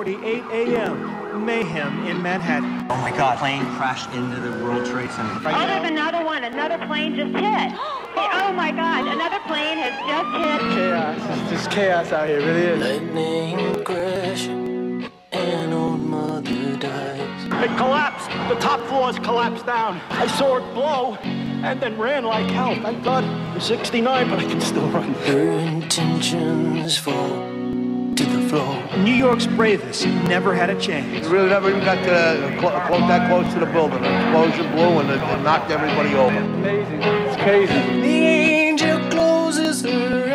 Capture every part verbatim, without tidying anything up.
forty-eight a m Mayhem in Manhattan. Oh my God, plane crashed into the World Trade Center. Right oh, there's another one. Another plane just hit. Oh my God, another plane has just hit. Chaos. It's just chaos out here, it really is. Lightning crash, and old mother dies. It collapsed. The top floors collapsed down. I saw it blow and then ran like hell. Thank God I'm sixty-nine, but I can still run. Her intentions fall to the floor. New York's bravest never had a chance. We really never even got to cl close that close to the building. An explosion blew and it, it knocked everybody over. Amazing. It's crazy. The angel closes her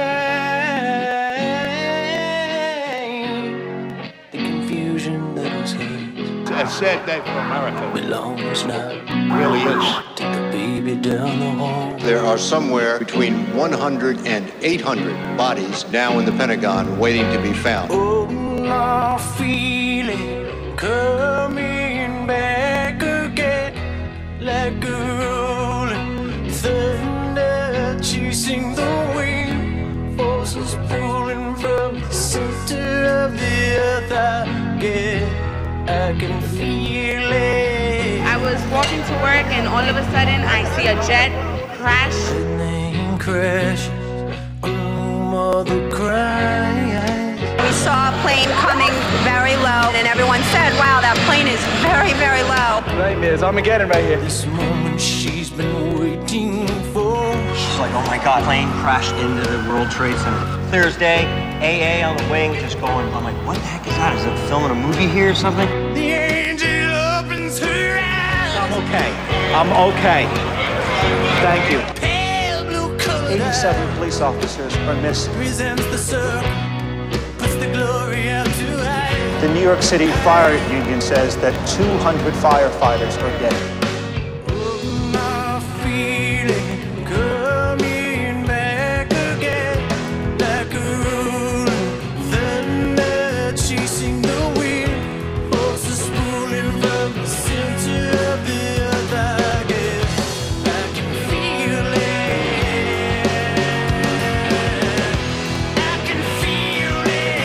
eyes. The confusion that was hers. It's a sad day for America. Belongs now. It really is. Take the baby down the hall. There are somewhere between one hundred and eight hundred bodies now in the Pentagon waiting to be found. Oh, I feel it coming back again, like a rolling thunder chasing the wind, forces pulling from the center of the earth. I get, I can feel it. I was walking to work and all of a sudden I see a jet crash. Lightning crashes, oh mother cries. We saw a plane coming very low and everyone said, wow, that plane is very, very low. Nightmares, Armageddon right here. This moment she's been waiting for. She's like, oh my God, plane crashed into the World Trade Center. Clear as day, A A on the wing, just going. I'm like, what the heck is that? Is it filming a movie here or something? The angel opens her eyes. I'm okay. I'm okay. Thank you. Pale blue color eighty-seven police officers are missing. presents the circle, puts the glory out to hide. The New York City Fire Union says that two hundred firefighters are dead. Oh, I feel it coming back again, like a rolling thunder chasing the wind, forces pulling from the center of the earth. I get, I can feel it. I can feel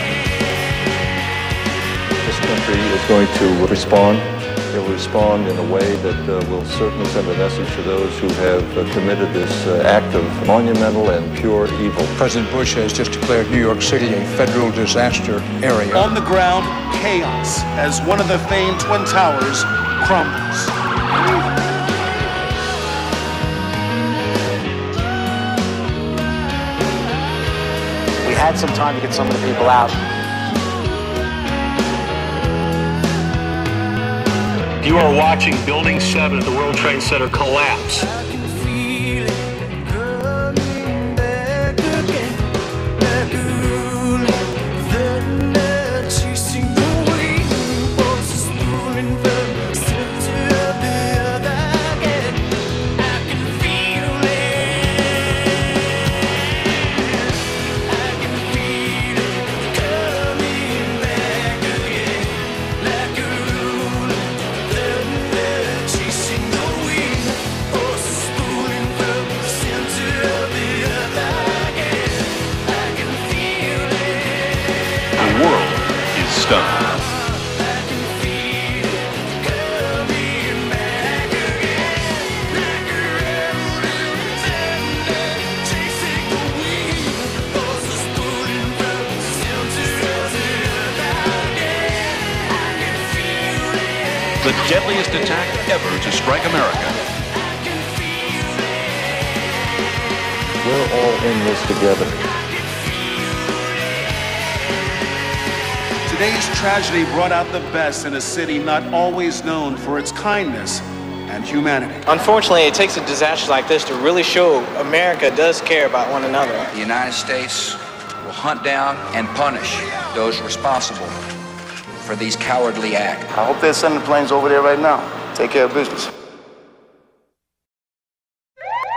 it. This country is going to respond. It will respond in a way that uh, will certainly send a message to those who have uh, committed this uh, act of monumental and pure evil. President Bush has just declared New York City a federal disaster area. On the ground, chaos as one of the famed Twin Towers crumbles. We had some time to get some of the people out. You are watching Building seven at the World Trade Center collapse. I can feel it coming back again, like a rolling thunder chasing the wind, forces pulling from the center of the earth. I get, I can feel it. I can feel it coming back again, like a rolling thunder chasing the wind, forces pulling from the center of the earth. I get, I can feel it. The world is stunned. I can feel it coming back again, like a rolling thunder chasing the wind, forces pulling from the center of the earth. I get, I can feel it. The deadliest attack ever to strike America. I can feel it. We're all in this together. Today's tragedy brought out the best in a city not always known for its kindness and humanity. Unfortunately, it takes a disaster like this to really show America does care about one another. The United States will hunt down and punish those responsible for these cowardly acts. I hope they're sending planes over there right now. Take care of business.